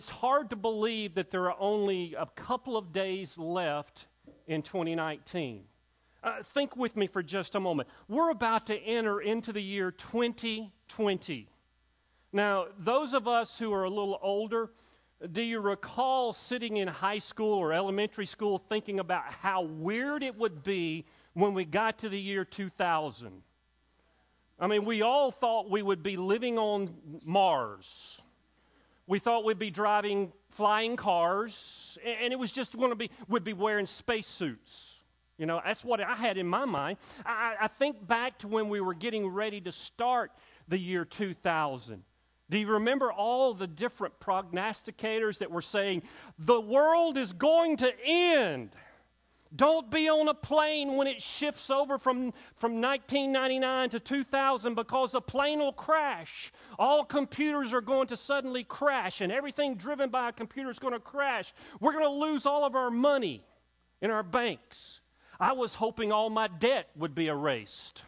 It's hard to believe that there are only a couple of days left in 2019. Think with me for just a moment. We're about to enter into the year 2020. Now, those of us who are a little older, do you recall sitting in high school or elementary school thinking about how weird it would be when we got to the year 2000? I mean, we all thought we would be living on Mars. We thought we'd be driving flying cars, and it was just going to be, we'd be wearing spacesuits. You know, that's what I had in my mind. I think back to when we were getting ready to start the year 2000. Do you remember all the different prognosticators that were saying, the world is going to end? Don't be on a plane when it shifts over from 1999 to 2000 because the plane will crash. All computers are going to suddenly crash, and everything driven by a computer is going to crash. We're going to lose all of our money in our banks. I was hoping all my debt would be erased.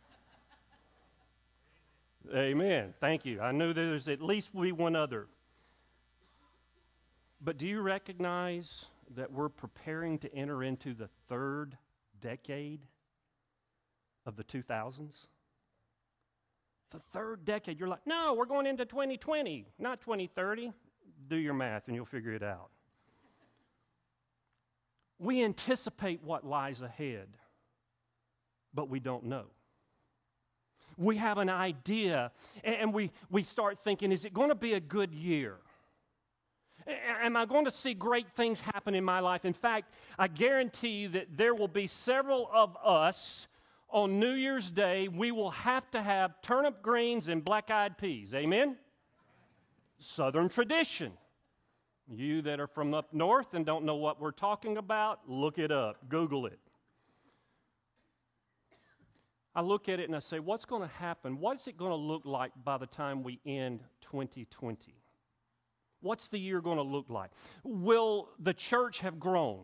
Amen. Thank you. I knew there's at least one other. But do you recognize that we're preparing to enter into the third decade of the 2000s? The third decade. You're like, no, we're going into 2020, not 2030. Do your math and you'll figure it out. We anticipate what lies ahead, but we don't know. We have an idea, and we start thinking, is it going to be a good year? Am I going to see great things happen in my life? In fact, I guarantee you that there will be several of us on New Year's Day, we will have to have turnip greens and black-eyed peas. Amen? Southern tradition. You that are from up north and don't know what we're talking about, look it up. Google it. I look at it and I say, what's going to happen? What is it going to look like by the time we end 2020? What's the year going to look like? Will the church have grown?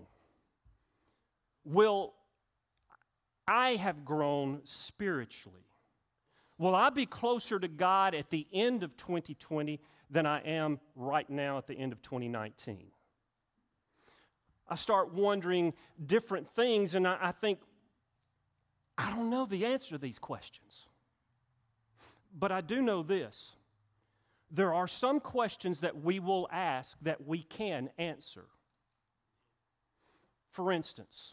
Will I have grown spiritually? Will I be closer to God at the end of 2020 than I am right now at the end of 2019? I start wondering different things, and I think, I don't know the answer to these questions. But I do know this. There are some questions that we will ask that we can answer. For instance,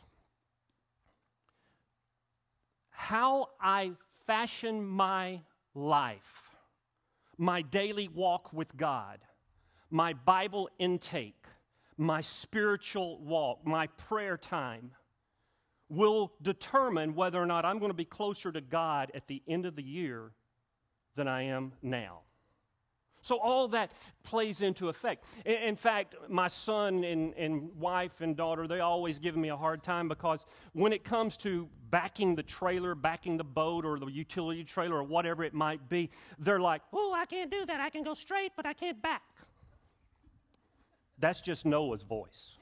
how I fashion my life, my daily walk with God, my Bible intake, my spiritual walk, my prayer time, will determine whether or not I'm going to be closer to God at the end of the year than I am now. So all that plays into effect. In fact, my son and wife and daughter, they always give me a hard time because when it comes to backing the trailer, backing the boat or the utility trailer or whatever it might be, they're like, oh, I can't do that. I can go straight, but I can't back. That's just Noah's voice.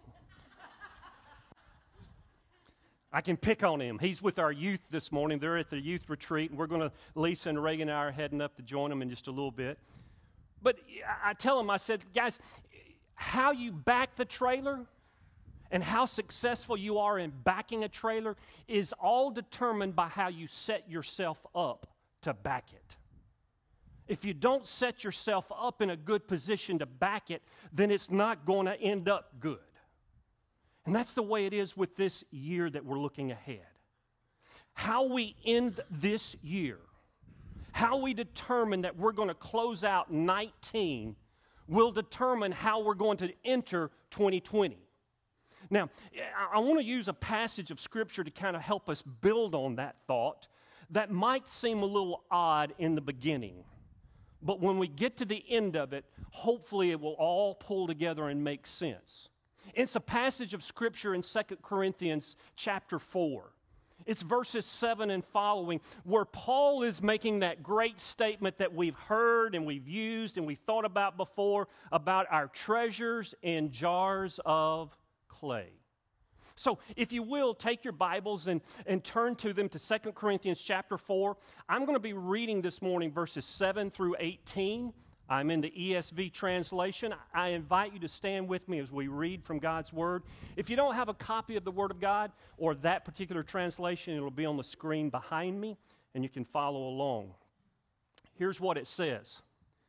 I can pick on him. He's with our youth this morning. They're at the youth retreat, and we're going to, Lisa and Reagan and I are heading up to join them in just a little bit. But I tell them, I said, guys, how you back the trailer and how successful you are in backing a trailer is all determined by how you set yourself up to back it. If you don't set yourself up in a good position to back it, then it's not going to end up good. And that's the way it is with this year that we're looking ahead. How we end this year, how we determine that we're going to close out 19 will determine how we're going to enter 2020. Now, I want to use a passage of Scripture to kind of help us build on that thought that might seem a little odd in the beginning. But when we get to the end of it, hopefully it will all pull together and make sense. It's a passage of Scripture in 2 Corinthians chapter 4. It's verses 7 and following where Paul is making that great statement that we've heard and we've used and we've thought about before about our treasures in jars of clay. So if you will, take your Bibles and turn to them to 2 Corinthians chapter 4. I'm going to be reading this morning verses 7 through 18. I'm in the ESV translation. I invite you to stand with me as we read from God's Word. If you don't have a copy of the Word of God or that particular translation, it'll be on the screen behind me, and you can follow along. Here's what it says.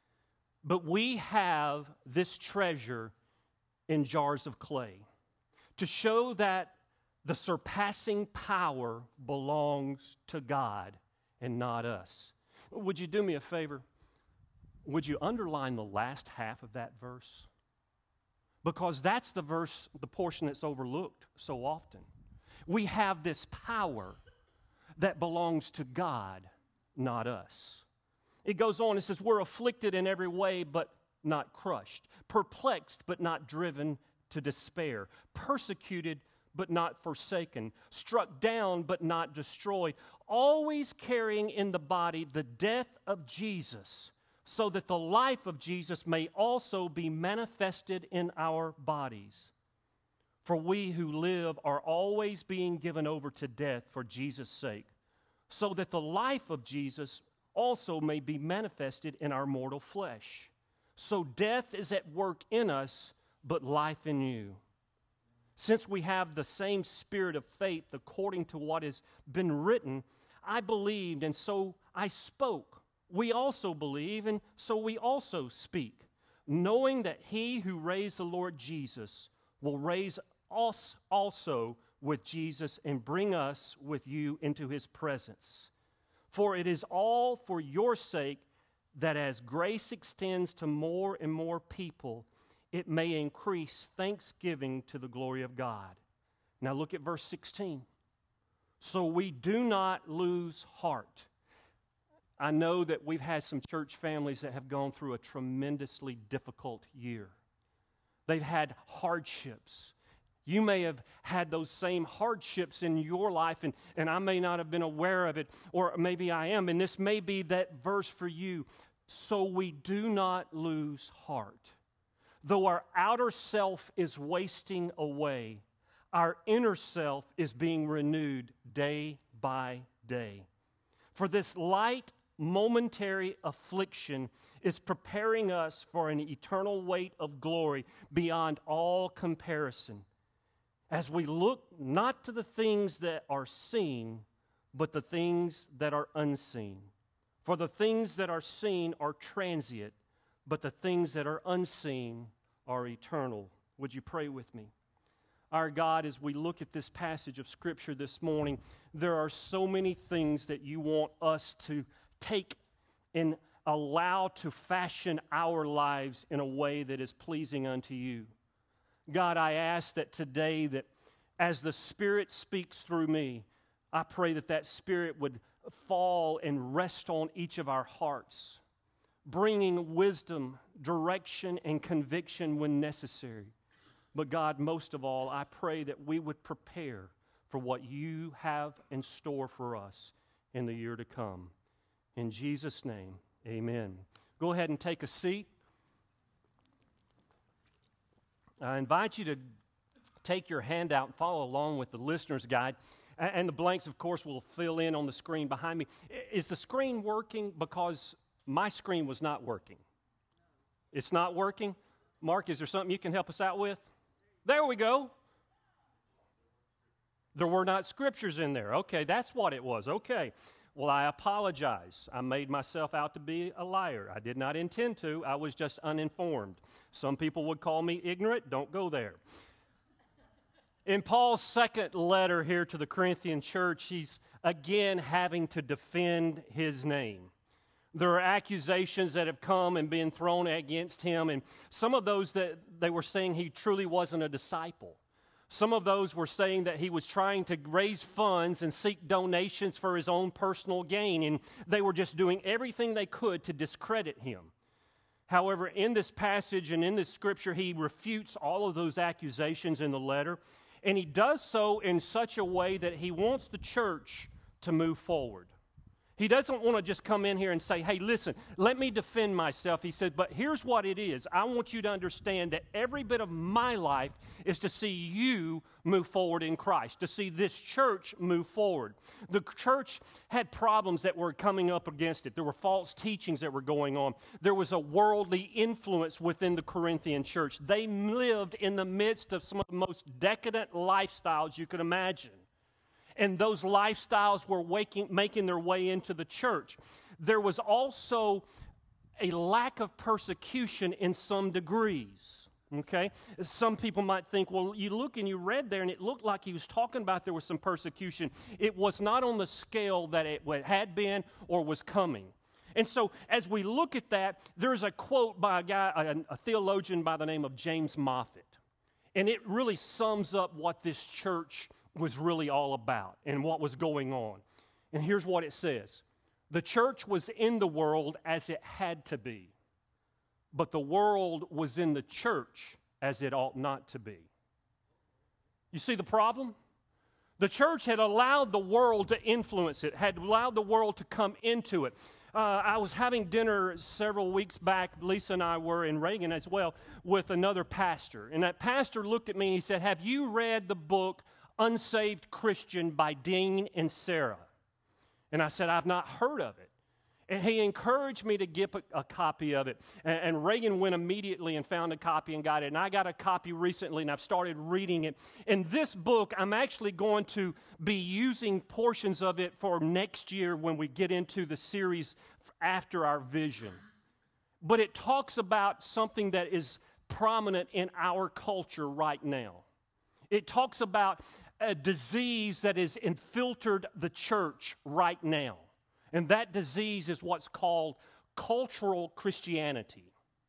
But we have this treasure in jars of clay to show that the surpassing power belongs to God and not us. Would you do me a favor? Would you underline the last half of that verse? Because that's the verse, the portion that's overlooked so often. We have this power that belongs to God, not us. It goes on, it says, we're afflicted in every way, but not crushed. Perplexed, but not driven to despair. Persecuted, but not forsaken. Struck down, but not destroyed. Always carrying in the body the death of Jesus, so that the life of Jesus may also be manifested in our bodies. For we who live are always being given over to death for Jesus' sake, so that the life of Jesus also may be manifested in our mortal flesh. So death is at work in us, but life in you. Since we have the same spirit of faith according to what has been written, I believed and so I spoke. We also believe, and so we also speak, knowing that he who raised the Lord Jesus will raise us also with Jesus and bring us with you into his presence. For it is all for your sake that as grace extends to more and more people, it may increase thanksgiving to the glory of God. Now look at verse 16. So we do not lose heart. I know that we've had some church families that have gone through a tremendously difficult year. They've had hardships. You may have had those same hardships in your life, and I may not have been aware of it, or maybe I am, and this may be that verse for you. So we do not lose heart. Though our outer self is wasting away, our inner self is being renewed day by day. For this light, momentary affliction is preparing us for an eternal weight of glory beyond all comparison, as we look not to the things that are seen, but the things that are unseen. For the things that are seen are transient, but the things that are unseen are eternal. Would you pray with me? Our God, as we look at this passage of Scripture this morning, there are so many things that you want us to take and allow to fashion our lives in a way that is pleasing unto you. God, I ask that today, that as the Spirit speaks through me, I pray that that Spirit would fall and rest on each of our hearts, bringing wisdom, direction, and conviction when necessary. But God, most of all, I pray that we would prepare for what you have in store for us in the year to come. In Jesus' name, amen. Go ahead and take a seat. I invite you to take your handout and follow along with the listener's guide. And the blanks, of course, will fill in on the screen behind me. Is the screen working? Because my screen was not working. It's not working? Mark, is there something you can help us out with? There we go. There were not scriptures in there. Okay, that's what it was. Okay. Well, I apologize. I made myself out to be a liar. I did not intend to. I was just uninformed. Some people would call me ignorant. Don't go there. In Paul's second letter here to the Corinthian church, he's again having to defend his name. There are accusations that have come and been thrown against him, and some of those that they were saying he truly wasn't a disciple. Some of those were saying that he was trying to raise funds and seek donations for his own personal gain, and they were just doing everything they could to discredit him. However, in this passage and in this scripture, he refutes all of those accusations in the letter, and he does so in such a way that he wants the church to move forward. He doesn't want to just come in here and say, hey, listen, let me defend myself. He said, but here's what it is. I want you to understand that every bit of my life is to see you move forward in Christ, to see this church move forward. The church had problems that were coming up against it. There were false teachings that were going on. There was a worldly influence within the Corinthian church. They lived in the midst of some of the most decadent lifestyles you could imagine. And those lifestyles were making their way into the church. There was also a lack of persecution in some degrees. Okay? Some people might think, well, you look and you read there and it looked like he was talking about there was some persecution. It was not on the scale that it had been or was coming. And so as we look at that, there's a quote by a theologian by the name of James Moffat. And it really sums up what this church was really all about and what was going on. And here's what it says. The church was in the world as it had to be, but the world was in the church as it ought not to be. You see the problem? The church had allowed the world to influence it, had allowed the world to come into it. I was having dinner several weeks back, Lisa and I were, in Reagan as well, with another pastor. And that pastor looked at me and he said, have you read the book Unsaved Christian by Dean and Sarah? And I said, I've not heard of it. And he encouraged me to get a copy of it. And Reagan went immediately and found a copy and got it. And I got a copy recently and I've started reading it. In this book, I'm actually going to be using portions of it for next year when we get into the series after our vision. But it talks about something that is prominent in our culture right now. It talks about a disease that has infiltrated the church right now. And that disease is what's called cultural Christianity,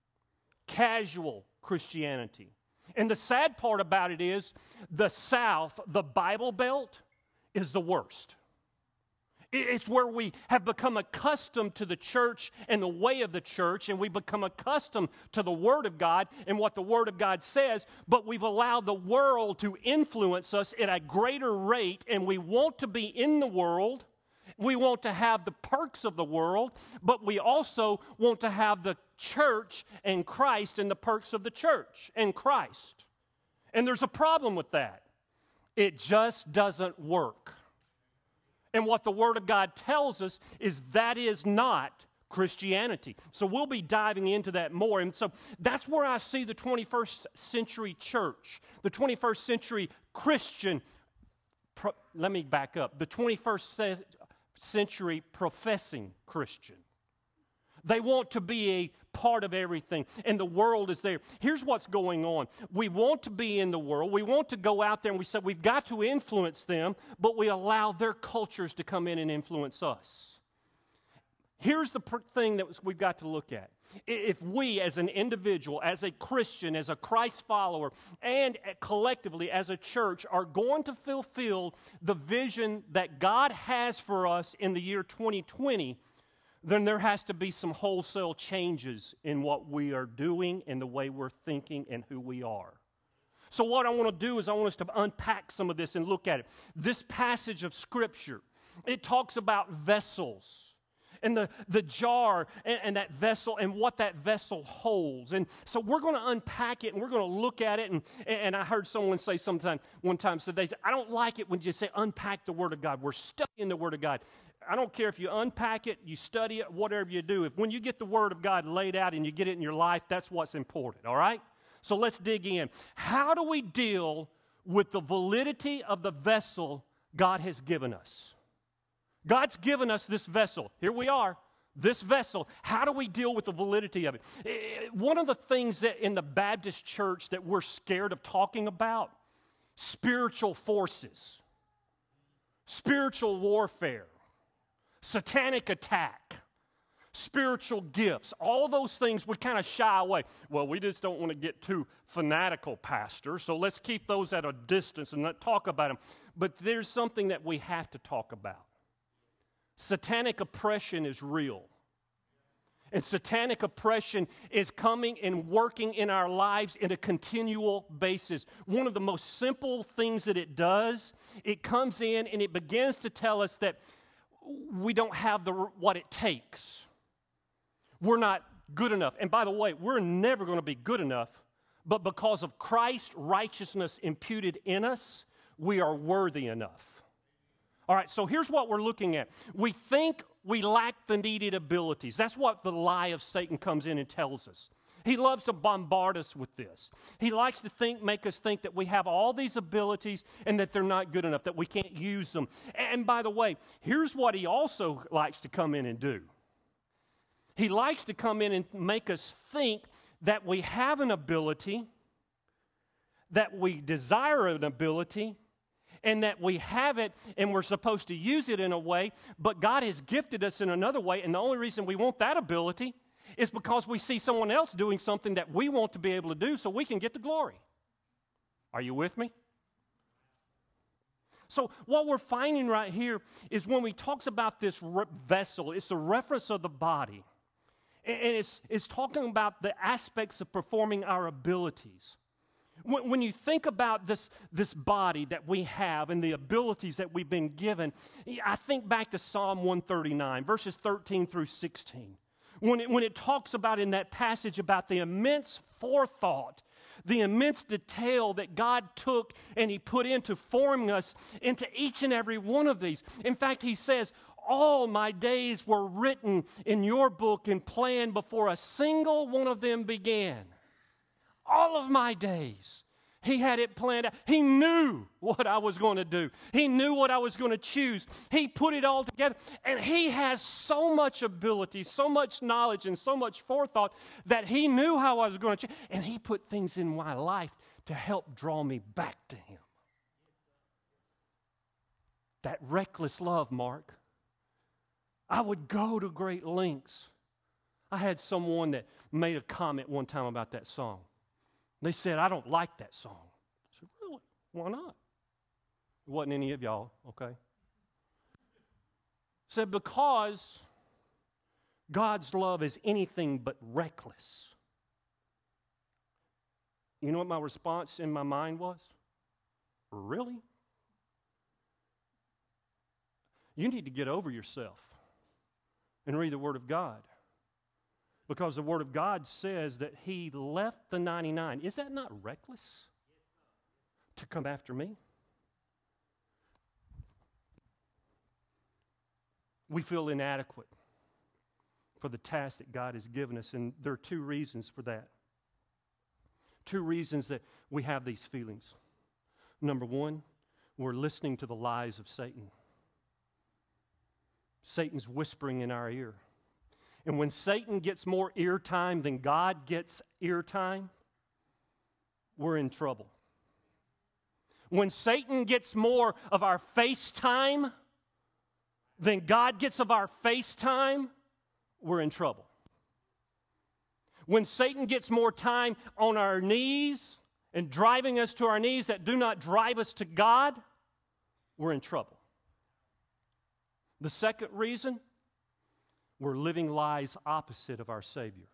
casual Christianity. And the sad part about it is the South, the Bible Belt, is the worst. It's where we have become accustomed to the church and the way of the church, and we become accustomed to the Word of God and what the Word of God says, but we've allowed the world to influence us at a greater rate, and we want to be in the world. We want to have the perks of the world, but we also want to have the church and Christ and the perks of the church and Christ. And there's a problem with that. It just doesn't work. And what the Word of God tells us is that is not Christianity. So we'll be diving into that more. And so that's where I see the 21st century church, the 21st century Christian. Let me back up. The 21st century professing Christian. They want to be a part of everything, and the world is there. Here's what's going on. We want to be in the world. We want to go out there, and we say we've got to influence them, but we allow their cultures to come in and influence us. Here's the thing that we've got to look at. If we, as an individual, as a Christian, as a Christ follower, and collectively as a church, are going to fulfill the vision that God has for us in the year 2020, then there has to be some wholesale changes in what we are doing and the way we're thinking and who we are. So what I want to do is I want us to unpack some of this and look at it. This passage of Scripture, it talks about vessels and the jar and that vessel and what that vessel holds. And so we're going to unpack it and we're going to look at it. And I heard someone say one time, so they said, I don't like it when you say unpack the Word of God. We're studying the Word of God. I don't care if you unpack it, you study it, whatever you do. If when you get the Word of God laid out and you get it in your life, that's what's important, all right? So let's dig in. How do we deal with the validity of the vessel God has given us? God's given us this vessel. Here we are, this vessel. How do we deal with the validity of it? One of the things that in the Baptist church that we're scared of talking about, spiritual forces, spiritual warfare, satanic attack, spiritual gifts, all those things we kind of shy away. Well, we just don't want to get too fanatical, Pastor, so let's keep those at a distance and not talk about them. But there's something that we have to talk about. Satanic oppression is real. And satanic oppression is coming and working in our lives in a continual basis. One of the most simple things that it does, it comes in and it begins to tell us that we don't have what it takes. We're not good enough. And by the way, we're never going to be good enough, but because of Christ's righteousness imputed in us, we are worthy enough. All right, so here's what we're looking at. We think we lack the needed abilities. That's what the lie of Satan comes in and tells us. He loves to bombard us with this. He likes to make us think that we have all these abilities and that they're not good enough, that we can't use them. And by the way, here's what he also likes to come in and do. He likes to come in and make us think that we have an ability, that we desire an ability, and that we have it and we're supposed to use it in a way, but God has gifted us in another way, and the only reason we want that ability is because we see someone else doing something that we want to be able to do so we can get the glory. Are you with me? So what we're finding right here is when he talks about this vessel, it's a reference of the body. And it's talking about the aspects of performing our abilities. When you think about this body that we have and the abilities that we've been given, I think back to Psalm 139, verses 13 through 16. When it talks about in that passage about the immense forethought, the immense detail that God took and He put into forming us into each and every one of these. In fact, He says, all my days were written in your book and planned before a single one of them began. All of my days. He had it planned out. He knew what I was going to do. He knew what I was going to choose. He put it all together. And He has so much ability, so much knowledge, and so much forethought that He knew how I was going to choose. And He put things in my life to help draw me back to Him. That reckless love, Mark. I would go to great lengths. I had someone that made a comment one time about that song. They said, I don't like that song. I said, really? Why not? It wasn't any of y'all, okay? Said, because God's love is anything but reckless. You know what my response in my mind was? Really? You need to get over yourself and read the Word of God. Because the Word of God says that He left the 99. Is that not reckless to come after me? We feel inadequate for the task that God has given us, and there are two reasons for that. Two reasons that we have these feelings. Number one, we're listening to the lies of Satan. Satan's whispering in our ear. And when Satan gets more ear time than God gets ear time, we're in trouble. When Satan gets more of our face time than God gets of our face time, we're in trouble. When Satan gets more time on our knees and driving us to our knees that do not drive us to God, we're in trouble. The second reason, we're living lies opposite of our Savior.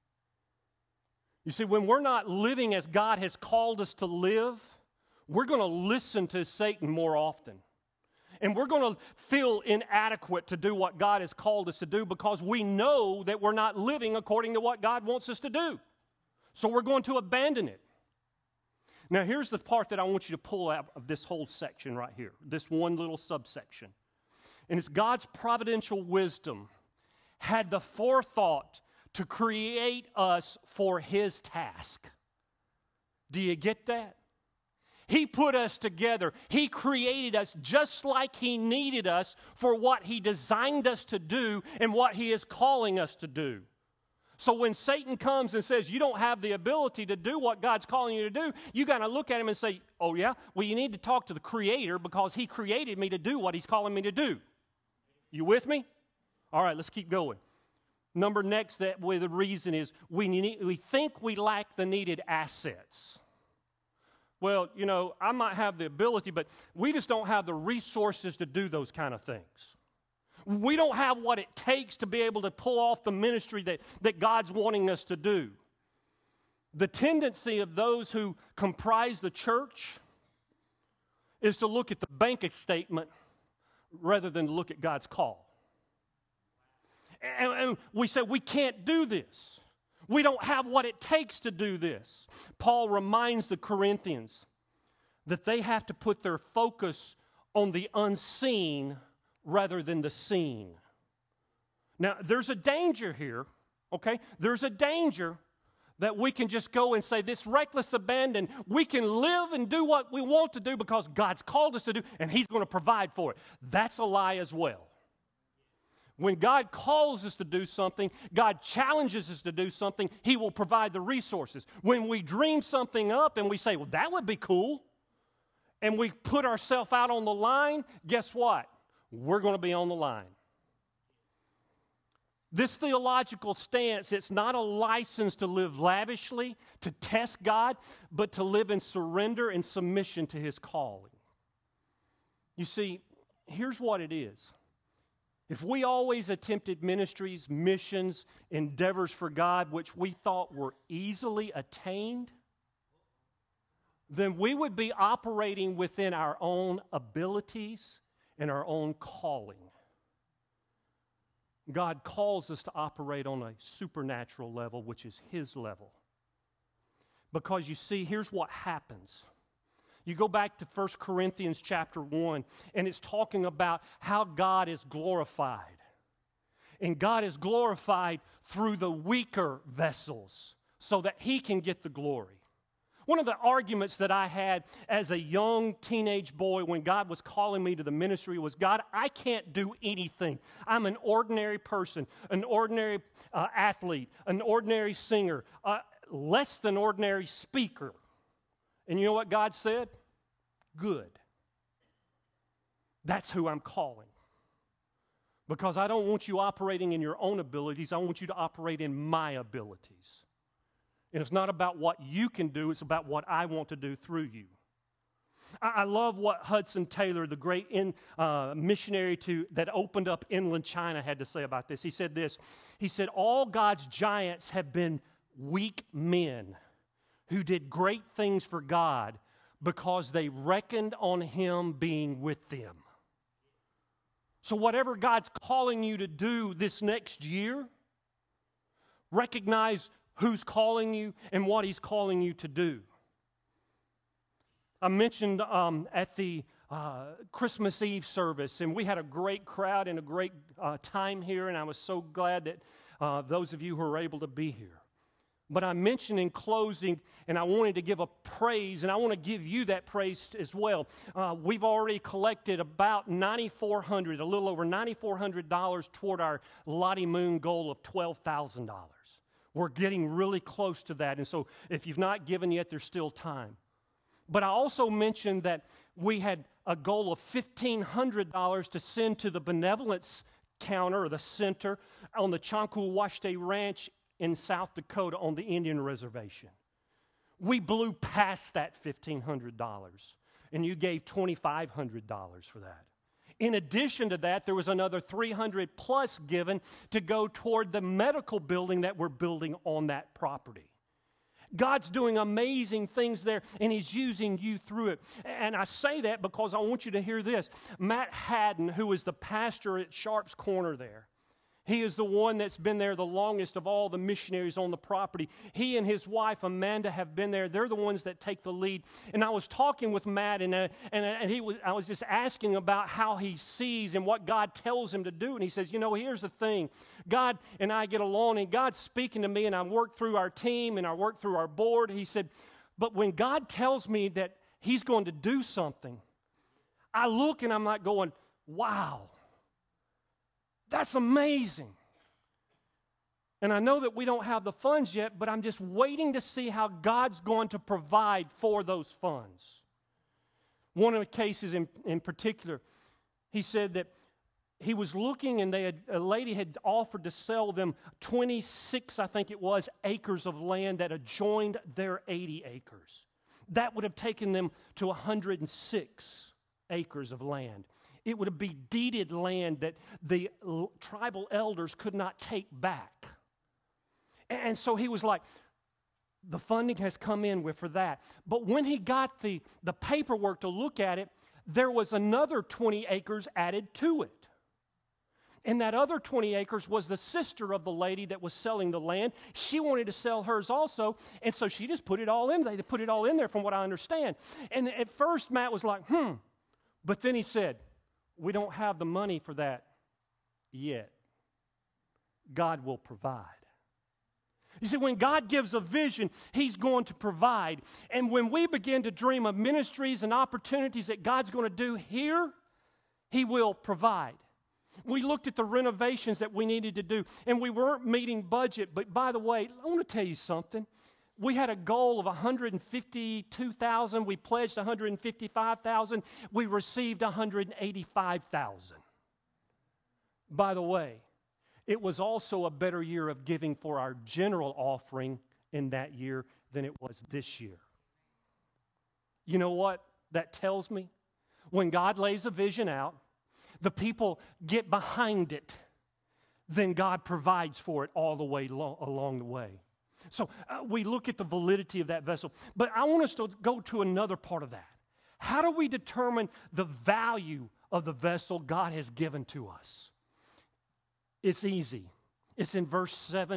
You see, when we're not living as God has called us to live, we're going to listen to Satan more often. And we're going to feel inadequate to do what God has called us to do because we know that we're not living according to what God wants us to do. So we're going to abandon it. Now, here's the part that I want you to pull out of this whole section right here, this one little subsection. And it's God's providential wisdom had the forethought to create us for His task. Do you get that? He put us together. He created us just like He needed us for what He designed us to do and what He is calling us to do. So when Satan comes and says, you don't have the ability to do what God's calling you to do, you got to look at him and say, oh yeah? Well, you need to talk to the Creator because He created me to do what He's calling me to do. You with me? All right, let's keep going. Number next, the reason is we think we lack the needed assets. Well, you know, I might have the ability, but we just don't have the resources to do those kind of things. We don't have what it takes to be able to pull off the ministry that God's wanting us to do. The tendency of those who comprise the church is to look at the bank statement rather than look at God's call. And we say, we can't do this. We don't have what it takes to do this. Paul reminds the Corinthians that they have to put their focus on the unseen rather than the seen. Now, there's a danger here, okay? There's a danger that we can just go and say, this reckless abandon, we can live and do what we want to do because God's called us to do, and He's going to provide for it. That's a lie as well. When God calls us to do something, God challenges us to do something, He will provide the resources. When we dream something up and we say, well, that would be cool, and we put ourselves out on the line, guess what? We're going to be on the line. This theological stance, it's not a license to live lavishly, to test God, but to live in surrender and submission to His calling. You see, here's what it is. If we always attempted ministries, missions, endeavors for God, which we thought were easily attained, then we would be operating within our own abilities and our own calling. God calls us to operate on a supernatural level, which is His level. Because you see, here's what happens. You go back to 1 Corinthians chapter 1, and it's talking about how God is glorified. And God is glorified through the weaker vessels so that He can get the glory. One of the arguments that I had as a young teenage boy when God was calling me to the ministry was, God, I can't do anything. I'm an ordinary person, an ordinary athlete, an ordinary singer, less than ordinary speaker. And you know what God said? Good. That's who I'm calling. Because I don't want you operating in your own abilities. I want you to operate in my abilities. And it's not about what you can do. It's about what I want to do through you. I love what Hudson Taylor, the great missionary that opened up inland China, had to say about this. He said this. He said, all God's giants have been weak men who did great things for God because they reckoned on Him being with them. So whatever God's calling you to do this next year, recognize who's calling you and what He's calling you to do. I mentioned at the Christmas Eve service, and we had a great crowd and a great time here, and I was so glad that those of you who were able to be here. But I mentioned in closing, and I wanted to give a praise, and I want to give you that praise as well. We've already collected about $9,400, a little over $9,400 toward our Lottie Moon goal of $12,000. We're getting really close to that, and so if you've not given yet, there's still time. But I also mentioned that we had a goal of $1,500 to send to the benevolence counter or the center on the Chanku-Washte Ranch in South Dakota on the Indian reservation. We blew past that $1,500, and you gave $2,500 for that. In addition to that, there was another $300 plus given to go toward the medical building that we're building on that property. God's doing amazing things there, and He's using you through it. And I say that because I want you to hear this. Matt Haddon, who is the pastor at Sharp's Corner there, he is the one that's been there the longest of all the missionaries on the property. He and his wife, Amanda, have been there. They're the ones that take the lead. And I was talking with Matt, and I was just asking about how he sees and what God tells him to do. And he says, you know, here's the thing. God and I get along, and God's speaking to me, and I work through our team, and I work through our board. He said, but when God tells me that He's going to do something, I look and I'm not going, wow. That's amazing. And I know that we don't have the funds yet, but I'm just waiting to see how God's going to provide for those funds. One of the cases in particular, he said that he was looking and a lady had offered to sell them 26, I think it was, acres of land that adjoined their 80 acres. That would have taken them to 106 acres of land. It would be deeded land that the tribal elders could not take back. And so he was like, the funding has come in for that. But when he got the paperwork to look at it, there was another 20 acres added to it. And that other 20 acres was the sister of the lady that was selling the land. She wanted to sell hers also, and so she just put it all in there. They put it all in there from what I understand. And at first, Matt was like, But then he said, we don't have the money for that yet. God will provide. You see, when God gives a vision, He's going to provide. And when we begin to dream of ministries and opportunities that God's going to do here, He will provide. We looked at the renovations that we needed to do, and we weren't meeting budget. But by the way, I want to tell you something. We had a goal of $152,000. We pledged $155,000. We received $185,000. By the way, it was also a better year of giving for our general offering in that year than it was this year. You know what that tells me? When God lays a vision out, the people get behind it, then God provides for it all the way along the way. So we look at the validity of that vessel. But I want us to go to another part of that. How do we determine the value of the vessel God has given to us? It's easy. It's in verse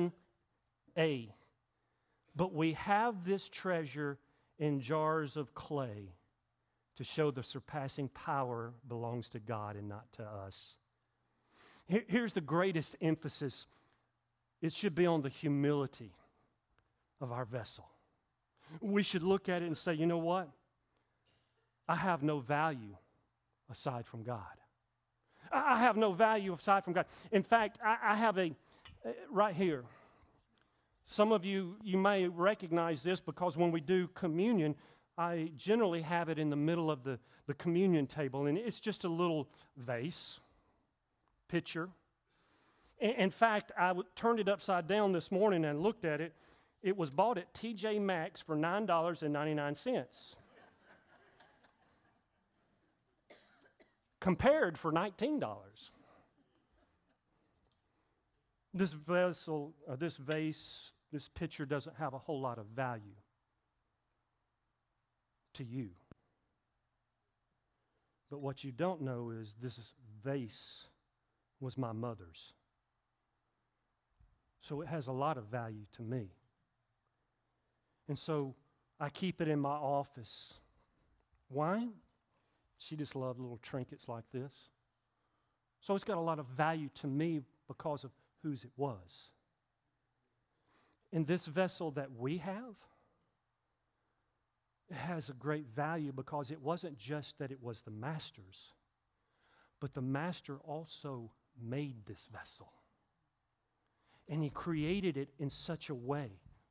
7a. But we have this treasure in jars of clay to show the surpassing power belongs to God and not to us. Here's the greatest emphasis. It should be on the humility of our vessel. We should look at it and say, you know what? I have no value aside from God. I have no value aside from God. In fact, I have right here. Some of you may recognize this because when we do communion, I generally have it in the middle of the communion table, and it's just a little vase, pitcher. In fact, I turned it upside down this morning and looked at it. It was bought at TJ Maxx for $9.99. Compared for $19. This vessel, this vase, this pitcher doesn't have a whole lot of value to you. But what you don't know is this vase was my mother's. So it has a lot of value to me. And so I keep it in my office. Why? She just loved little trinkets like this. So it's got a lot of value to me because of whose it was. And this vessel that we have, it has a great value because it wasn't just that it was the master's, but the master also made this vessel. And he created it in such a way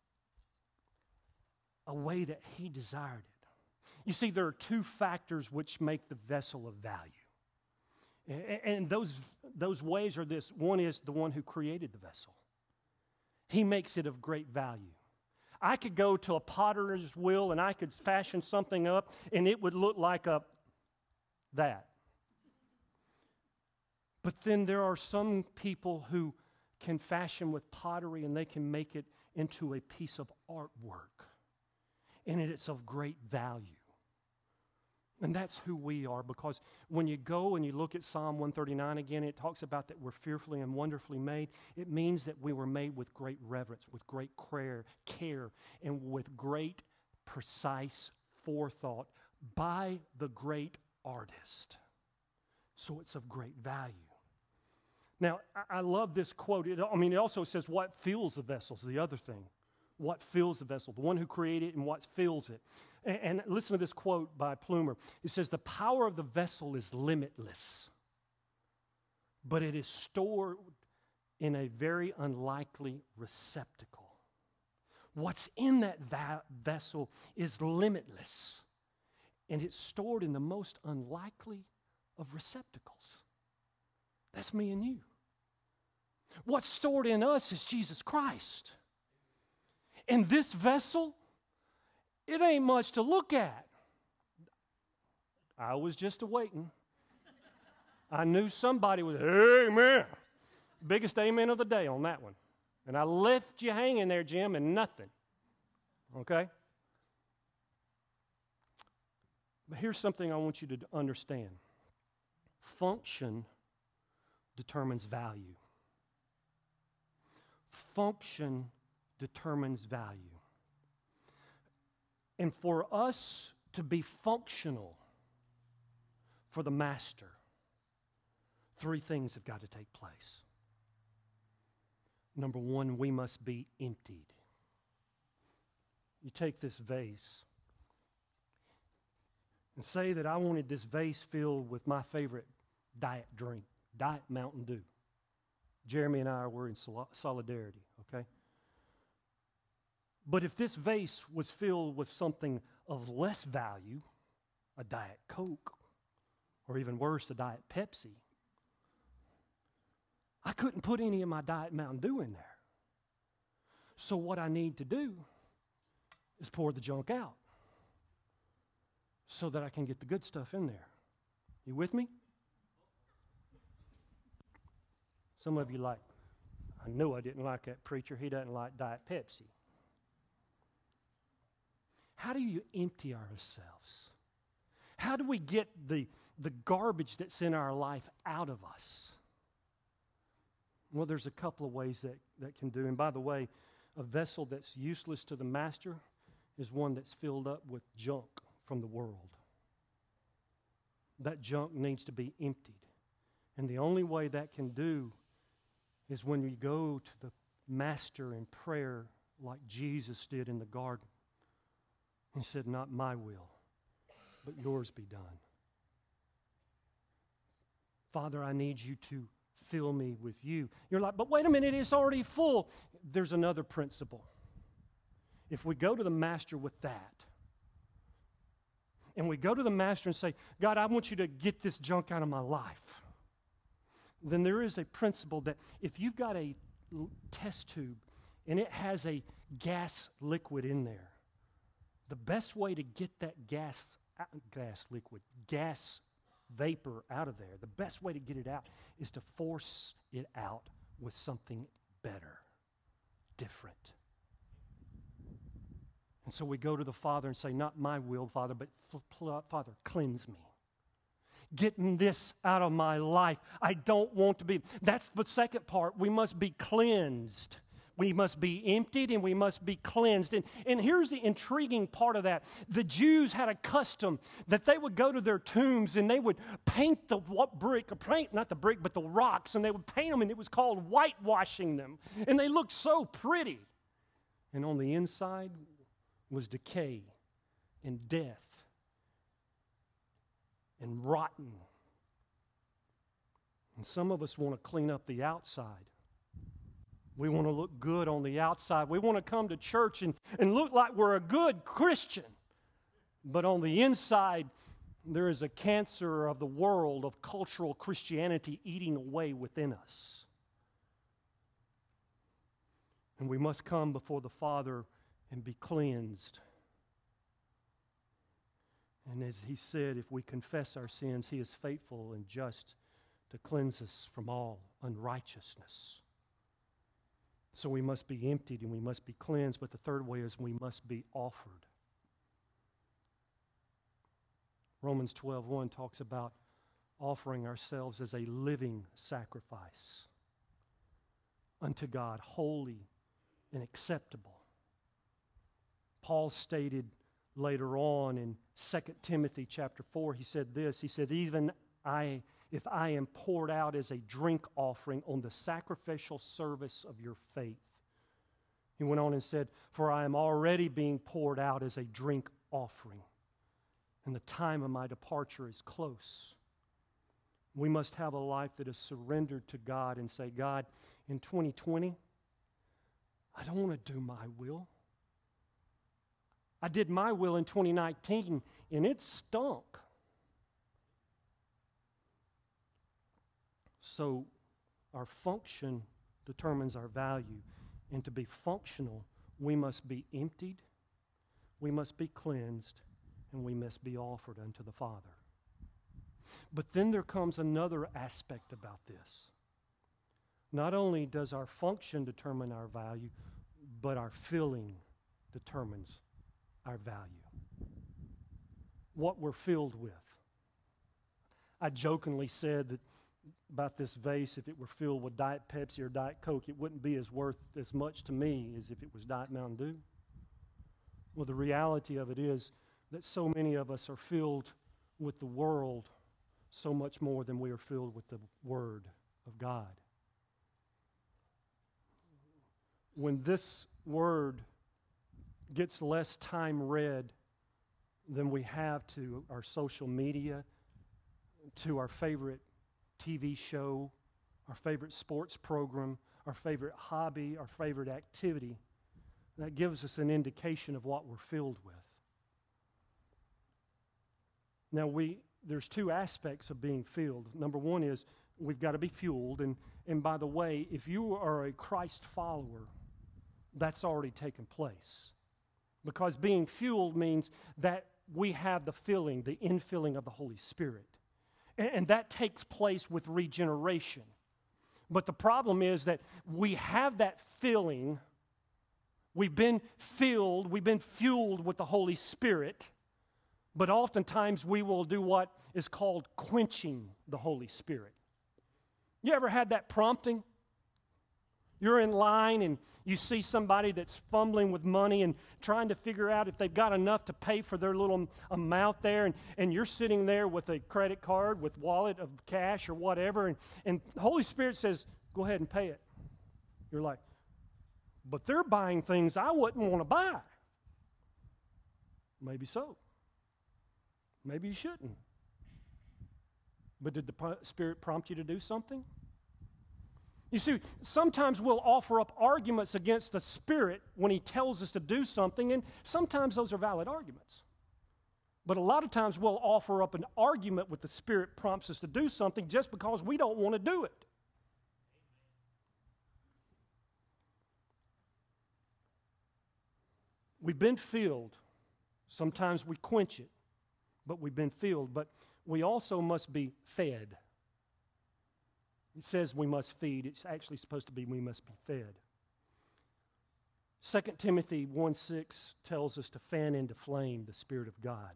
that he desired it. You see, there are two factors which make the vessel of value. And those ways are this. One is the one who created the vessel. He makes it of great value. I could go to a potter's wheel and I could fashion something up and it would look like that. But then there are some people who can fashion with pottery and they can make it into a piece of artwork. And it's of great value. And that's who we are, because when you go and you look at Psalm 139 again, it talks about that we're fearfully and wonderfully made. It means that we were made with great reverence, with great care, and with great precise forethought by the great artist. So it's of great value. Now, I love this quote. It also says what fills the vessel is the other thing. What fills the vessel, the one who created it and what fills it. And listen to this quote by Plumer. It says, the power of the vessel is limitless, but it is stored in a very unlikely receptacle. What's in that vessel is limitless, and it's stored in the most unlikely of receptacles. That's me and you. What's stored in us is Jesus Christ. And this vessel, it ain't much to look at. I was just awaiting. I knew somebody was, amen. Biggest amen of the day on that one. And I left you hanging there, Jim, and nothing. Okay? But here's something I want you to understand. Function determines value. Function determines value. And for us to be functional for the Master, three things have got to take place. Number one, we must be emptied. You take this vase and say that I wanted this vase filled with my favorite diet drink, Diet Mountain Dew. Jeremy and I were in solidarity, okay? But if this vase was filled with something of less value, a Diet Coke, or even worse, a Diet Pepsi, I couldn't put any of my Diet Mountain Dew in there. So what I need to do is pour the junk out so that I can get the good stuff in there. You with me? Some of you like, I knew I didn't like that preacher. He doesn't like Diet Pepsi. How do you empty ourselves? How do we get the garbage that's in our life out of us? Well, there's a couple of ways that can do. And by the way, a vessel that's useless to the Master is one that's filled up with junk from the world. That junk needs to be emptied. And the only way that can do is when we go to the Master in prayer like Jesus did in the garden. He said, not my will, but yours be done. Father, I need you to fill me with you. You're like, but wait a minute, it's already full. There's another principle. If we go to the Master with that, and we go to the Master and say, God, I want you to get this junk out of my life, then there is a principle that if you've got a test tube and it has a gas liquid in there, the best way to get that gas vapor out of there, the best way to get it out is to force it out with something better, different. And so we go to the Father and say, not my will, Father, but Father, cleanse me. Get this out of my life. I don't want to be. That's the second part. We must be cleansed. We must be emptied and we must be cleansed. And here's the intriguing part of that. The Jews had a custom that they would go to their tombs and they would paint the rocks, and they would paint them, and it was called whitewashing them. And they looked so pretty. And on the inside was decay and death and rotten. And some of us want to clean up the outside. We want to look good on the outside. We want to come to church and look like we're a good Christian. But on the inside, there is a cancer of the world of cultural Christianity eating away within us. And we must come before the Father and be cleansed. And as He said, if we confess our sins, He is faithful and just to cleanse us from all unrighteousness. So we must be emptied and we must be cleansed. But the third way is we must be offered. Romans 12:1 talks about offering ourselves as a living sacrifice unto God, holy and acceptable. Paul stated later on in 2 Timothy chapter 4, he said this, he said, even if I am poured out as a drink offering on the sacrificial service of your faith. He went on and said, for I am already being poured out as a drink offering, and the time of my departure is close. We must have a life that is surrendered to God and say, God, in 2020, I don't want to do my will. I did my will in 2019, and it stunk. So our function determines our value. And to be functional, we must be emptied, we must be cleansed, and we must be offered unto the Father. But then there comes another aspect about this. Not only does our function determine our value, but our feeling determines our value. what we're filled with. I jokingly said that about this vase, if it were filled with Diet Pepsi or Diet Coke, it wouldn't be as worth as much to me as if it was Diet Mountain Dew. Well, the reality of it is that so many of us are filled with the world so much more than we are filled with the Word of God. When this Word gets less time read than we have to our social media, to our favorite TV show, our favorite sports program, our favorite hobby, our favorite activity, that gives us an indication of what we're filled with. Now, there's two aspects of being filled. Number one is we've got to be fueled. And by the way, if you are a Christ follower, that's already taken place. Because being fueled means that we have the filling, the infilling of the Holy Spirit. And that takes place with regeneration. But the problem is that we have that filling. We've been filled, we've been fueled with the Holy Spirit, but oftentimes we will do what is called quenching the Holy Spirit. You ever had that prompting? You're in line and you see somebody that's fumbling with money and trying to figure out if they've got enough to pay for their little amount there, and you're sitting there with a credit card, with wallet of cash or whatever, and the Holy Spirit says, go ahead and pay it. You're like, but they're buying things I wouldn't want to buy. Maybe so. Maybe you shouldn't. But did the Spirit prompt you to do something? You see, sometimes we'll offer up arguments against the Spirit when He tells us to do something, and sometimes those are valid arguments. But a lot of times we'll offer up an argument with the Spirit prompts us to do something just because we don't want to do it. We've been filled. Sometimes we quench it, but we've been filled. But we also must be fed. It says we must feed. It's actually supposed to be we must be fed. 2 Timothy 1:6 tells us to fan into flame the Spirit of God.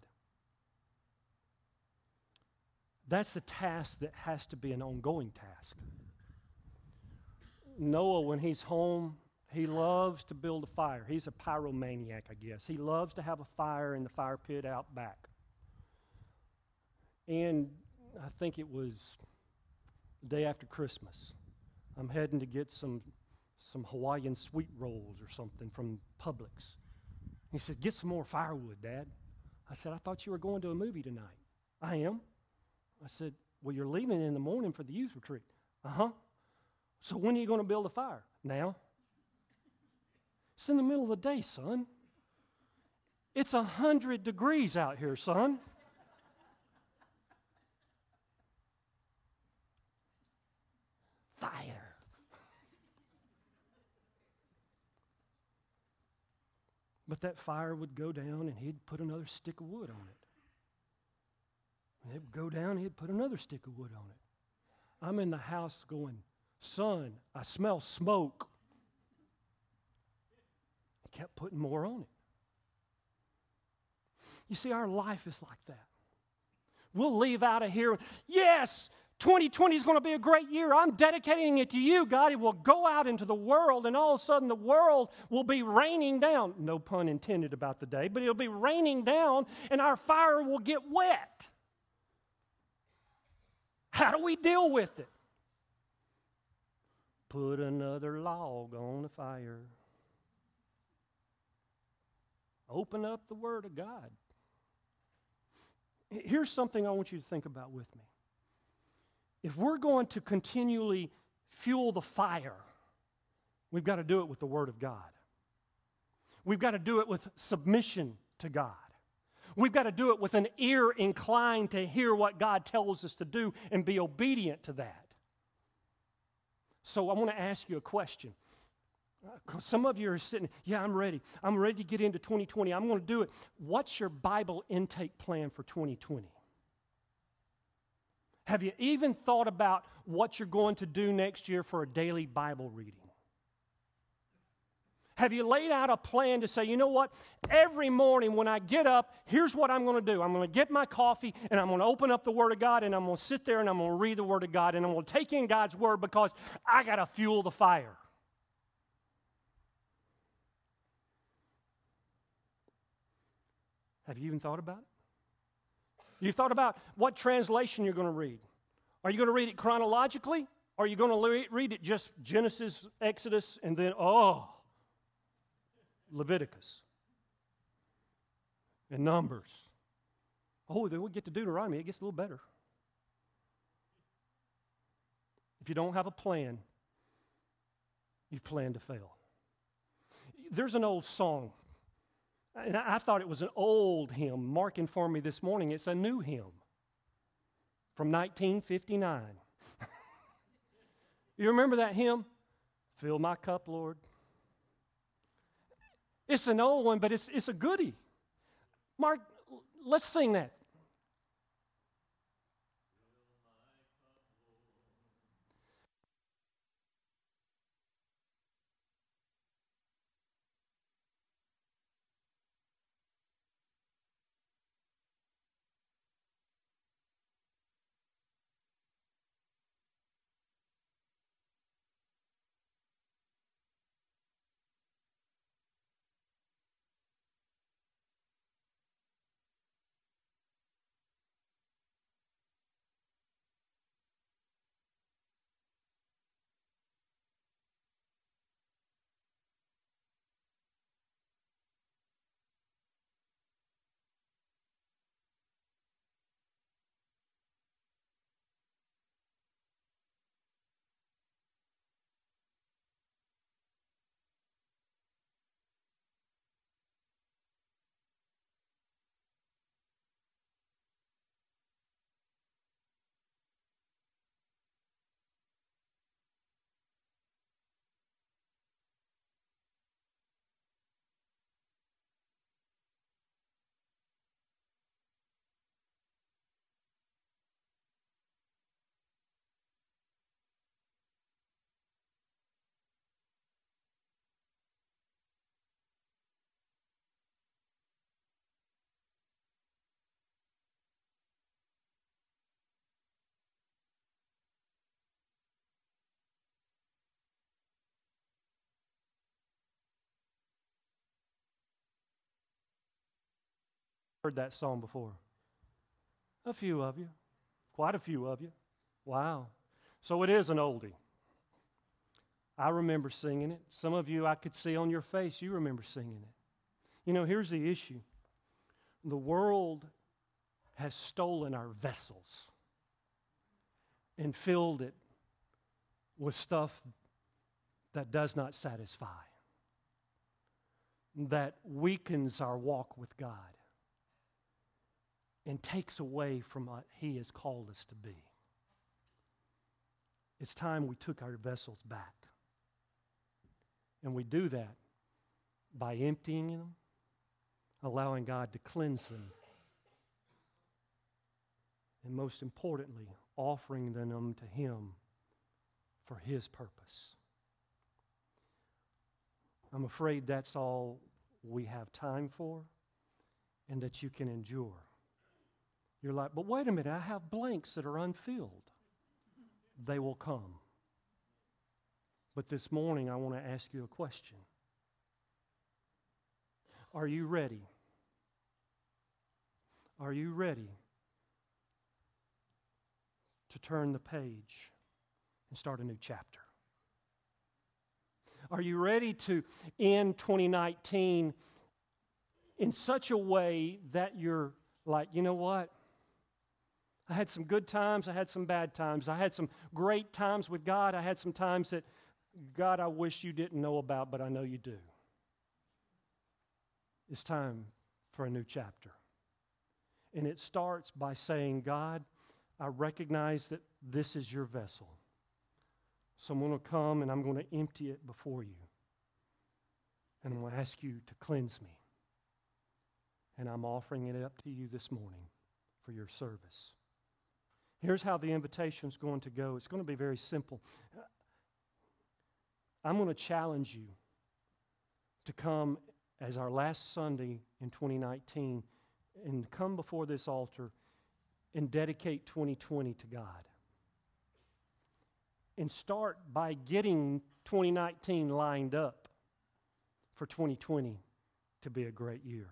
That's a task that has to be an ongoing task. Noah, when he's home, he loves to build a fire. He's a pyromaniac, I guess. He loves to have a fire in the fire pit out back. And I think it was the day after Christmas. I'm heading to get some Hawaiian sweet rolls or something from Publix. He said, get some more firewood, Dad. I said, I thought you were going to a movie tonight. I am. I said, well, you're leaving in the morning for the youth retreat. Uh-huh. So when are you going to build a fire? Now. It's in the middle of the day, son. It's 100 degrees out here, son. Fire. But that fire would go down and he'd put another stick of wood on it. And it would go down and he'd put another stick of wood on it. I'm in the house going, son, I smell smoke. He kept putting more on it. You see, our life is like that. We'll leave out of here, yes, 2020 is going to be a great year. I'm dedicating it to you, God. It will go out into the world, and all of a sudden the world will be raining down. No pun intended about the day, but it'll be raining down, and our fire will get wet. How do we deal with it? Put another log on the fire. Open up the Word of God. Here's something I want you to think about with me. If we're going to continually fuel the fire, we've got to do it with the Word of God. We've got to do it with submission to God. We've got to do it with an ear inclined to hear what God tells us to do and be obedient to that. So I want to ask you a question. Some of you are sitting, yeah, I'm ready. I'm ready to get into 2020. I'm going to do it. What's your Bible intake plan for 2020? Have you even thought about what you're going to do next year for a daily Bible reading? Have you laid out a plan to say, you know what? Every morning when I get up, here's what I'm going to do. I'm going to get my coffee, and I'm going to open up the Word of God, and I'm going to sit there, and I'm going to read the Word of God, and I'm going to take in God's Word because I got to fuel the fire. Have you even thought about it? You thought about what translation you're going to read? Are you going to read it chronologically? Or are you going to read it just Genesis, Exodus, and then, Leviticus and Numbers? Oh, then we get to Deuteronomy. It gets a little better. If you don't have a plan, you plan to fail. There's an old song, and I thought it was an old hymn. Mark informed me this morning it's a new hymn from 1959. You remember that hymn? Fill my cup, Lord. It's an old one, but it's a goodie. Mark, let's sing that. Heard that song before? A few of you. Quite a few of you. Wow. So it is an oldie. I remember singing it. Some of you I could see on your face, you remember singing it. You know, here's the issue. The world has stolen our vessels and filled it with stuff that does not satisfy, that weakens our walk with God and takes away from what He has called us to be. It's time we took our vessels back. And we do that by emptying them, allowing God to cleanse them, and most importantly, offering them to Him for His purpose. I'm afraid that's all we have time for and that you can endure. You're like, but wait a minute, I have blanks that are unfilled. They will come. But this morning, I want to ask you a question. Are you ready? Are you ready to turn the page and start a new chapter? Are you ready to end 2019 in such a way that you're like, you know what? I had some good times, I had some bad times. I had some great times with God. I had some times that, God, I wish you didn't know about, but I know you do. It's time for a new chapter. And it starts by saying, God, I recognize that this is your vessel. So I'm going to come and I'm going to empty it before you. And I'm going to ask you to cleanse me. And I'm offering it up to you this morning for your service. Here's how the invitation is going to go. It's going to be very simple. I'm going to challenge you to come as our last Sunday in 2019 and come before this altar and dedicate 2020 to God. And start by getting 2019 lined up for 2020 to be a great year.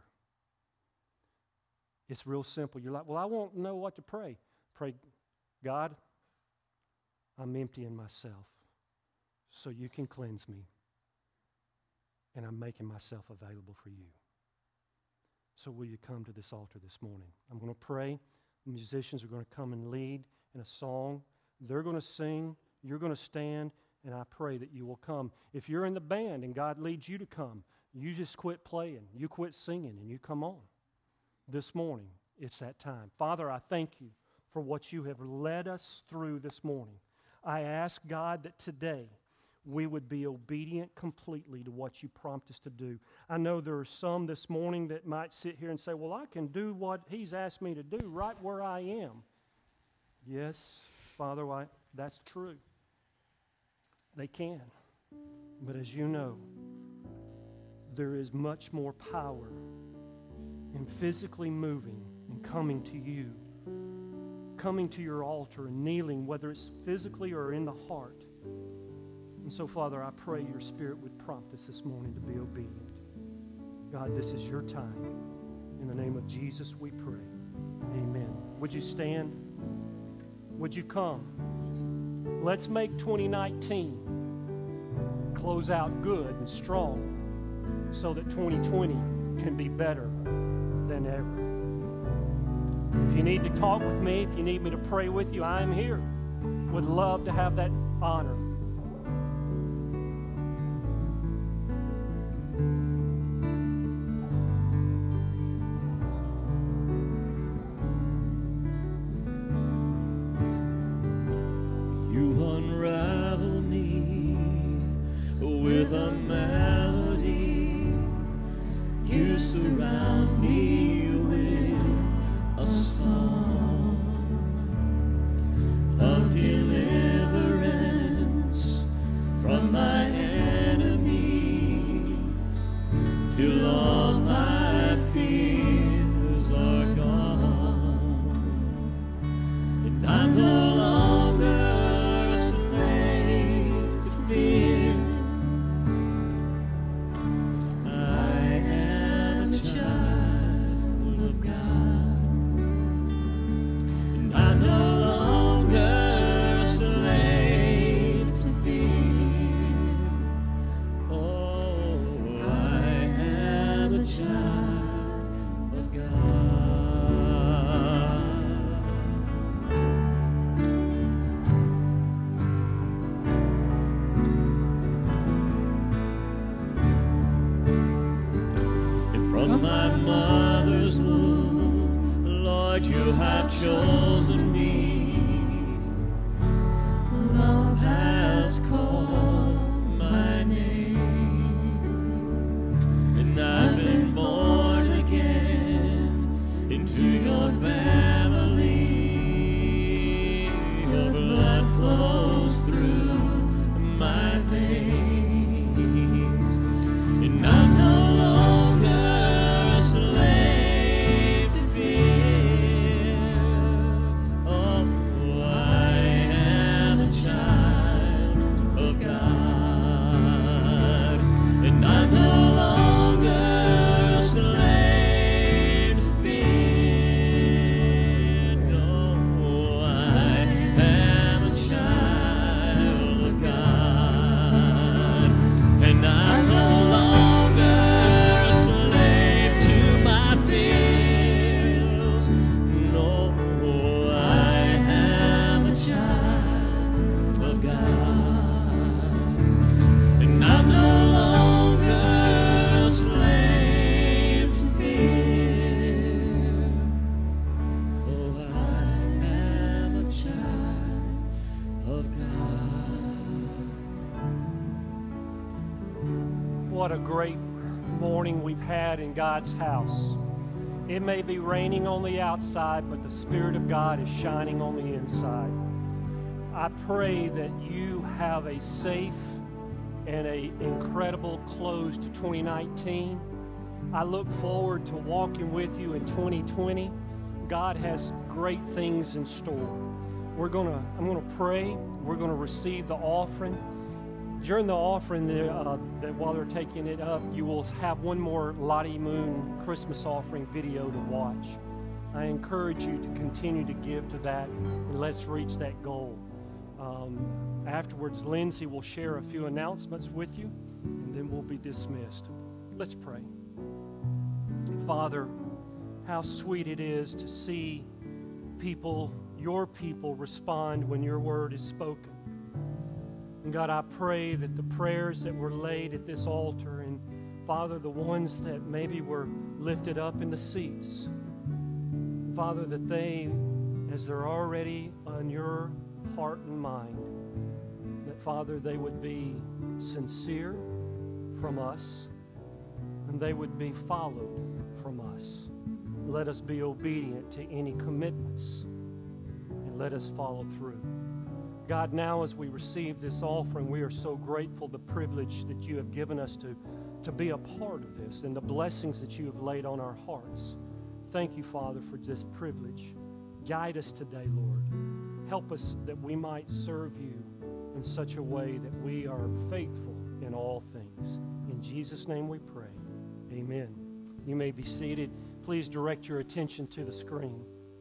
It's real simple. You're like, well, I won't know what to pray. Pray, God, I'm emptying myself so you can cleanse me. And I'm making myself available for you. So will you come to this altar this morning? I'm going to pray. The musicians are going to come and lead in a song. They're going to sing. You're going to stand. And I pray that you will come. If you're in the band and God leads you to come, you just quit playing. You quit singing and you come on. This morning, it's that time. Father, I thank you for what you have led us through this morning. I ask, God, that today we would be obedient completely to what you prompt us to do. I know there are some this morning that might sit here and say, well, I can do what he's asked me to do right where I am. Yes, Father, that's true. They can. But as you know, there is much more power in physically moving and coming to you, coming to your altar and kneeling, whether it's physically or in the heart. And so, Father, I pray your Spirit would prompt us this morning to be obedient. God, this is your time. In the name of Jesus, we pray. Amen. Would you stand? Would you come? Let's make 2019 close out good and strong so that 2020 can be better than ever. If you need to talk with me, if you need me to pray with you, I am here. Would love to have that honor. What a great morning we've had in God's house. It may be raining on the outside, but the Spirit of God is shining on the inside. I pray that you have a safe and an incredible close to 2019. I look forward to walking with you in 2020. God has great things in store. I'm going to pray. We're going to receive the offering. During the offering, that while they're taking it up, you will have one more Lottie Moon Christmas offering video to watch. I encourage you to continue to give to that, and let's reach that goal. Afterwards, Lindsay will share a few announcements with you, and then we'll be dismissed. Let's pray. Father, how sweet it is to see people, your people, respond when your word is spoken. And God, I pray that the prayers that were laid at this altar, and Father, the ones that maybe were lifted up in the seats, Father, that they, as they're already on your heart and mind, that, Father, they would be sincere from us, and they would be followed from us. Let us be obedient to any commitments, and let us follow through. God, now as we receive this offering, we are so grateful the privilege that you have given us to be a part of this and the blessings that you have laid on our hearts. Thank you, Father, for this privilege. Guide us today, Lord. Help us that we might serve you in such a way that we are faithful in all things. In Jesus' name we pray. Amen. You may be seated. Please direct your attention to the screen.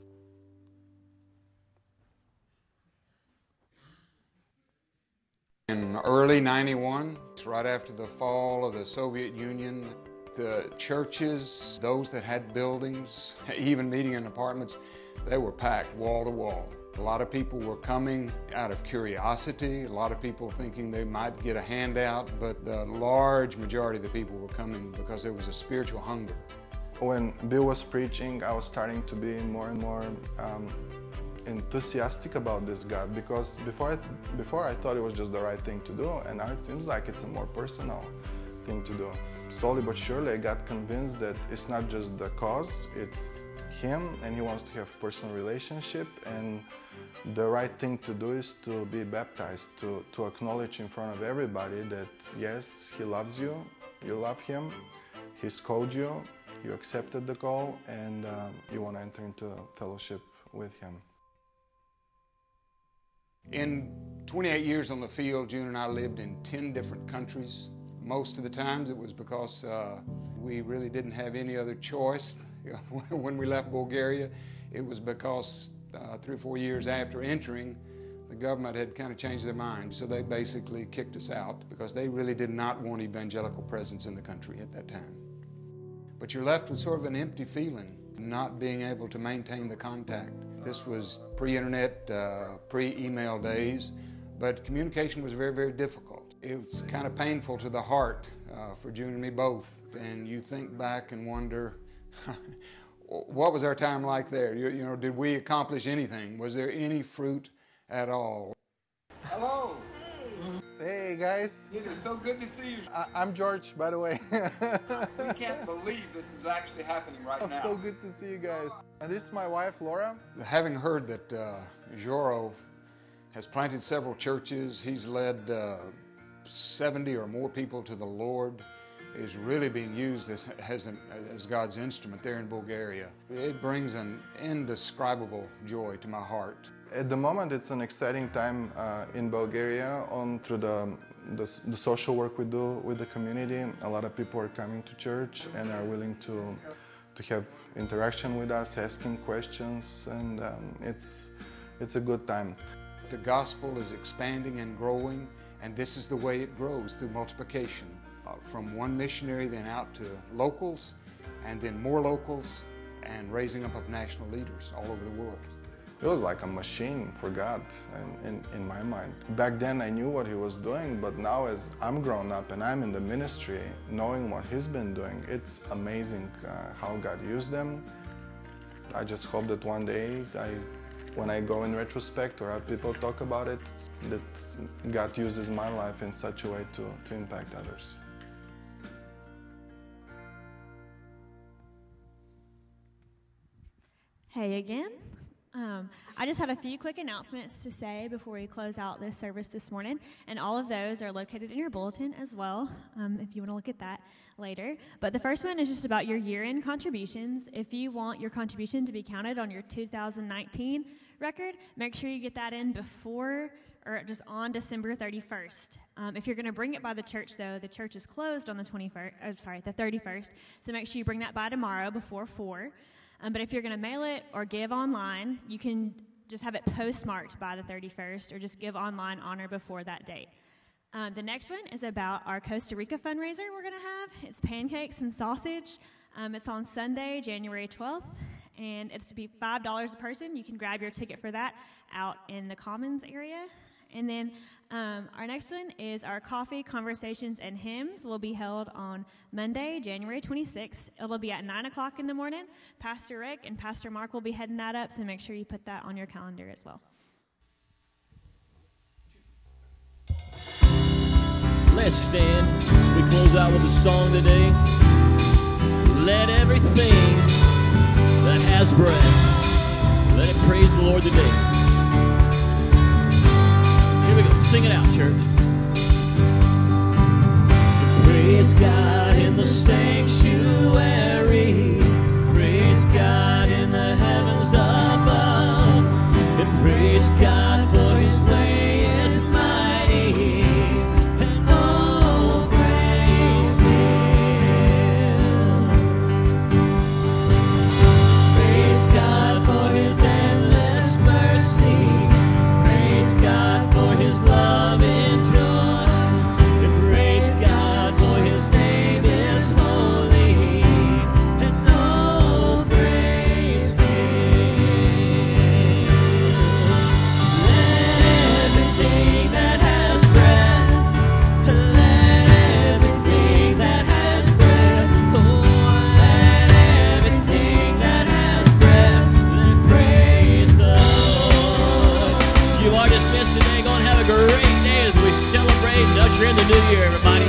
In early 91, right after the fall of the Soviet Union, the churches, those that had buildings, even meeting in apartments, they were packed wall to wall. A lot of people were coming out of curiosity, a lot of people thinking they might get a handout, but the large majority of the people were coming because there was a spiritual hunger. When Bill was preaching, I was starting to be more and more enthusiastic about this God, because before I thought it was just the right thing to do, and now it seems like it's a more personal thing to do. Slowly but surely I got convinced that it's not just the cause, it's Him, and He wants to have personal relationship, and the right thing to do is to be baptized, to acknowledge in front of everybody that yes, He loves you, you love Him, He's called you, you accepted the call, and you want to enter into fellowship with Him. In 28 years on the field, June and I lived in 10 different countries. Most of the times it was because we really didn't have any other choice. When we left Bulgaria, it was because 3 or 4 years after entering, the government had kind of changed their mind. So they basically kicked us out because they really did not want evangelical presence in the country at that time. But you're left with sort of an empty feeling, not being able to maintain the contact. This was pre-internet, pre-email days, but communication was very, very difficult. It was kind of painful to the heart for June and me both. And you think back and wonder, what was our time like there? You know, did we accomplish anything? Was there any fruit at all? Hello. Hey guys. It is so good to see you. I'm George, by the way. We can't believe this is actually happening right now. So good to see you guys. And this is my wife, Laura. Having heard that Joro has planted several churches, he's led 70 or more people to the Lord, is really being used as God's instrument there in Bulgaria. It brings an indescribable joy to my heart. At the moment, it's an exciting time in Bulgaria through the social work we do with the community. A lot of people are coming to church and are willing to have interaction with us, asking questions, and it's a good time. The gospel is expanding and growing, and this is the way it grows, through multiplication. From one missionary then out to locals, and then more locals, and raising up of national leaders all over the world. It was like a machine for God in my mind. Back then I knew what He was doing, but now as I'm grown up and I'm in the ministry, knowing what He's been doing, it's amazing how God used them. I just hope that one day, when I go in retrospect or have people talk about it, that God uses my life in such a way to impact others. Hey again. I just had a few quick announcements to say before we close out this service this morning, and all of those are located in your bulletin as well, if you want to look at that later. But the first one is just about your year-end contributions. If you want your contribution to be counted on your 2019 record, make sure you get that in before or just on December 31st. If you're going to bring it by the church, though, the church is closed on the 31st, so make sure you bring that by tomorrow before 4. But if you're going to mail it or give online, you can just have it postmarked by the 31st or just give online on or before that date. The next one is about our Costa Rica fundraiser we're going to have. It's pancakes and sausage. It's on Sunday, January 12th, and it's to be $5 a person. You can grab your ticket for that out in the Commons area. And then our next one is our Coffee, Conversations, and Hymns will be held on Monday, January 26th. It'll be at 9 o'clock in the morning. Pastor Rick and Pastor Mark will be heading that up, so make sure you put that on your calendar as well. Let's stand. We close out with a song today. Let everything that has breath, let it praise the Lord today. Here we go. Sing it out, church. Praise God in the sanctuary. Praise God in the heavens above. And praise God for his way is mighty. And oh, praise him. Praise God for his endless mercy. Praise God for his love endures, and praise God for his name is holy, and oh, praise him. Let everything that has breath, let everything that has breath, oh, let everything that has breath, praise the Lord. You are dismissed today. Go and have a great day as we celebrate and usher in the new year, everybody.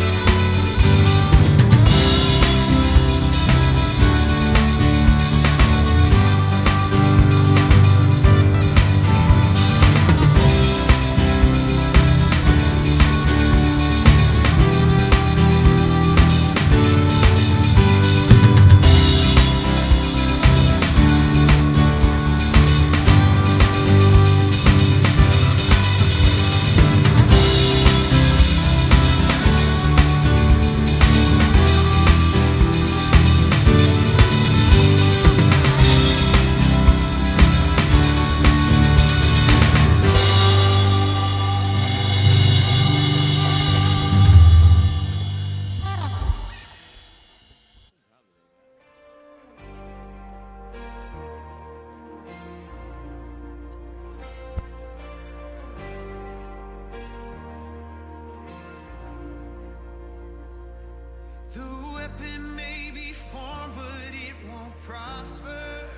The weapon may be formed, but it won't prosper.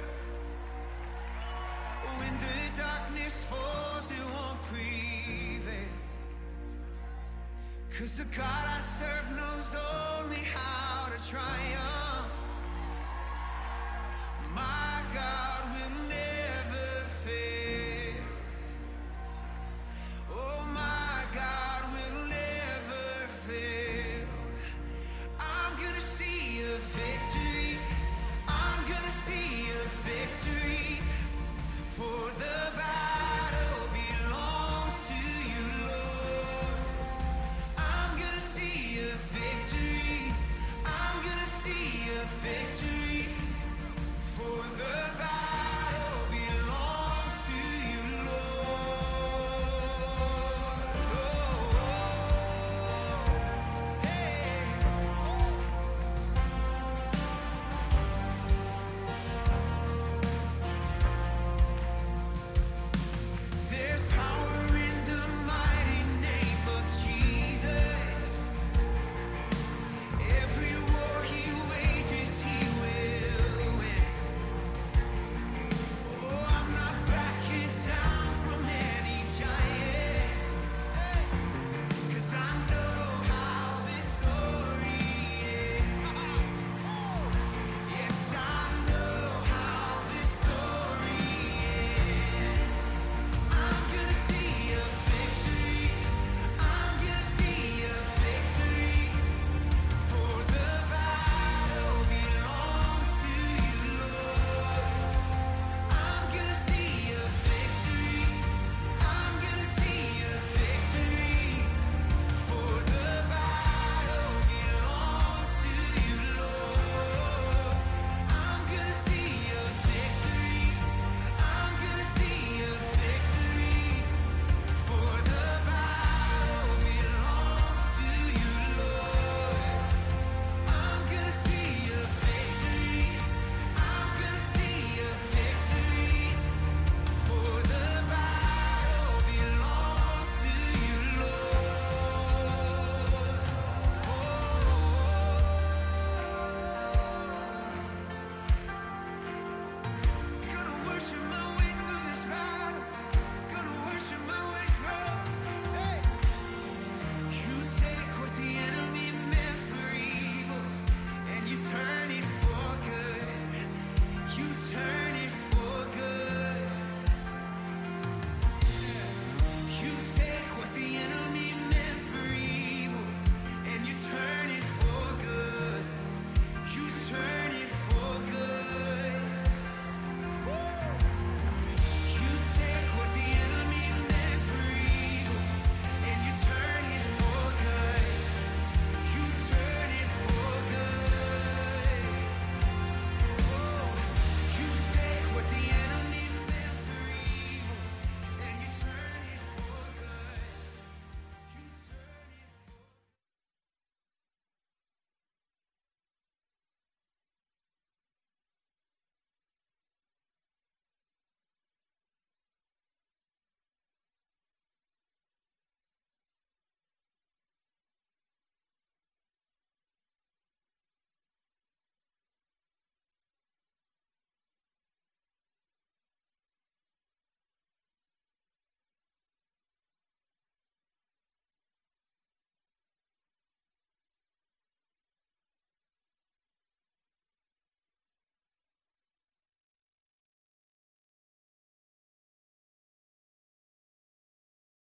When the darkness falls, it won't prevail. 'Cause the God I serve knows only how to triumph. My God